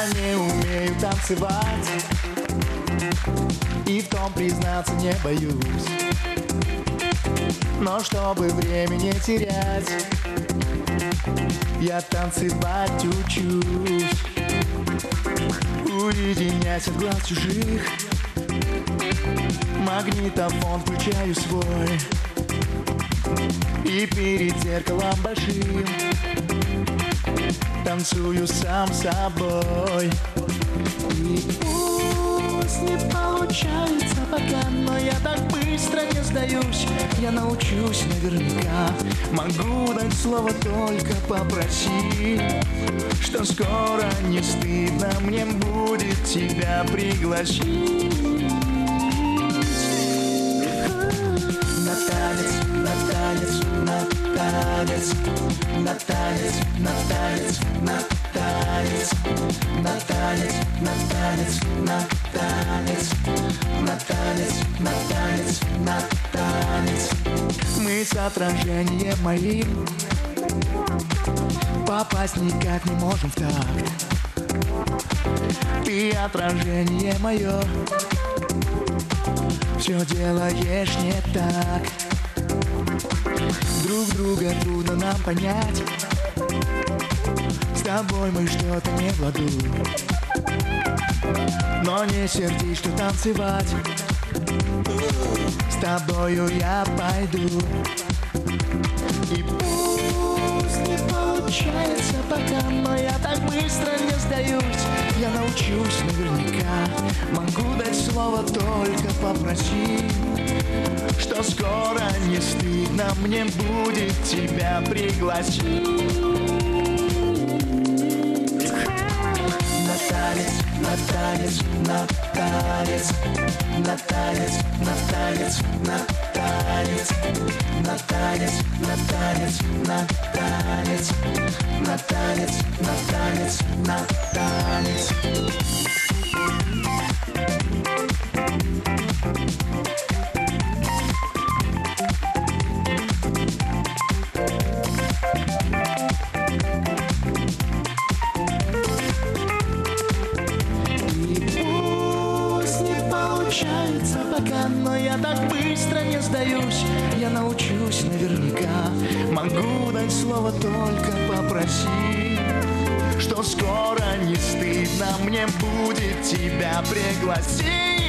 не умею танцевать, и в том признаться не боюсь. Но чтобы время не терять, я танцевать учусь. Уединясь от глаз чужих, магнитофон включаю свой, и перед зеркалом большим танцую сам с собой. И пусть не получается пока, но я так быстро не сдаюсь. Я научусь наверняка, могу дать слово, только попроси, что скоро не стыдно мне будет тебя пригласить. На танец, на танец, на танец, на танец, на танец, на танец, на танец, на танец, на танец, на танец, на танец, на танец. Мы с отражением моим попасть никак не можем в такт. Ты отражение мое, все делаешь не так. Друг друга трудно нам понять, с тобой мы что-то не в ладу. Но не сердись, что танцевать с тобою я пойду. И пусть не получается пока, но я так быстро не сдаюсь. Я научусь наверняка, могу дать слово, только попроси, что скоро не стыдно мне будет тебя пригласить. На танец, на танец, на танец, на танец, на танец, на танец, на танец, на танец, на танец, на танец, на танец, на танец. Пока, но я так быстро не сдаюсь. Я научусь наверняка, могу дать слово, только попроси, что скоро не стыдно мне будет тебя пригласить.